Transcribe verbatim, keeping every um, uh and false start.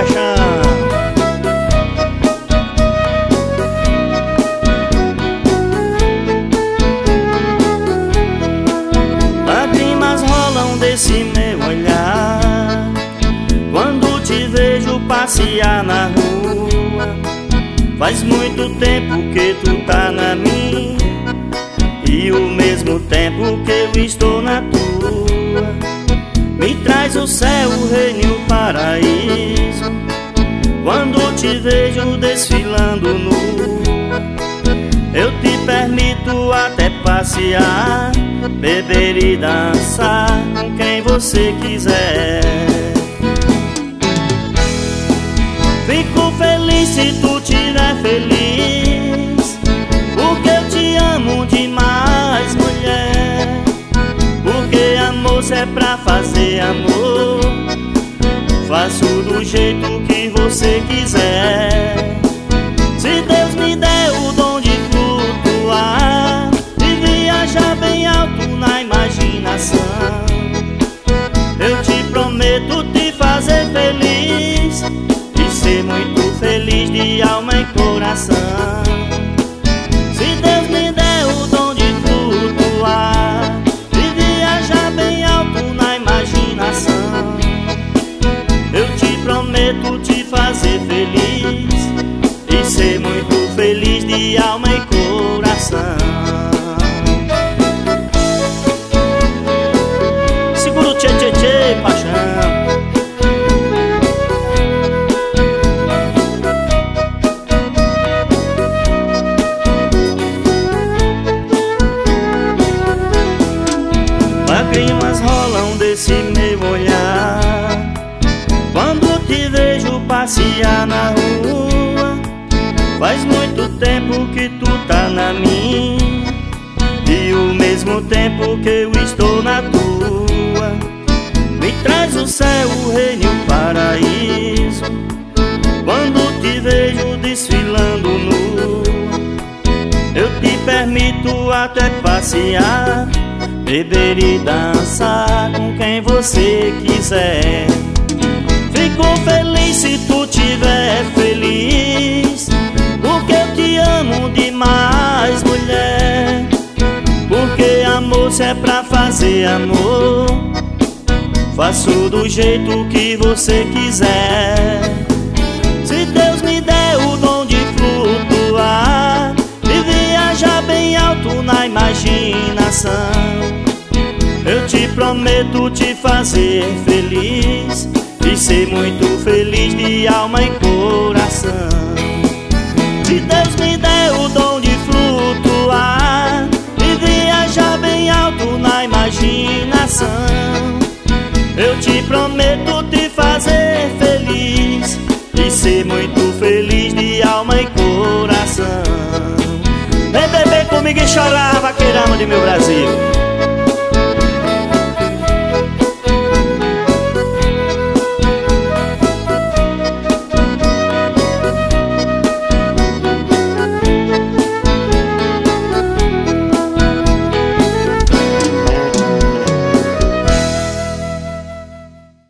paixão. Lágrimas rolam desse meu olhar quando te vejo passear na rua. Faz muito tempo que tu tá na minha e o mesmo tempo que eu estou na tua. Me traz o céu, o reino e o paraíso quando te vejo desfilando nua. Eu te permito até passear, beber e dançar com quem você quiser. Fico feliz se tu estiver feliz, porque eu te amo demais, mulher. Porque amor se é pra fazer amor, faço do jeito que você quiser. Se Deus me der o dom de flutuar e viajar bem alto na imaginação, eu te prometo te fazer feliz e ser muito feliz de alma e coração. Se Deus me der o dom de flutuar e viajar bem alto na imaginação, eu te prometo te fazer feliz e ser muito feliz de alma e coração. Segura o tchê tchê tchê, paixão. Lágrimas rolam desse meu olhar quando te vejo passear na rua. Faz muito tempo que tu tá na minha e o mesmo tempo que eu estou na tua. Me traz o céu, o reino e o paraíso quando te vejo desfilando nua. Eu te permito até passear, beber e dançar com quem você quiser. Fico feliz se tu estiver feliz, porque eu te amo demais, mulher. Porque amor se é pra fazer amor, faço do jeito que você quiser. Se Deus me der o dom de flutuar e viajar bem alto na imaginação, eu te prometo te fazer feliz e ser muito feliz de alma e coração. Se Deus me der o dom de flutuar e viajar bem alto na imaginação, eu te prometo te fazer feliz e ser muito feliz de alma e coração. Vem beber comigo e chorar, vaqueirama de meu Brasil.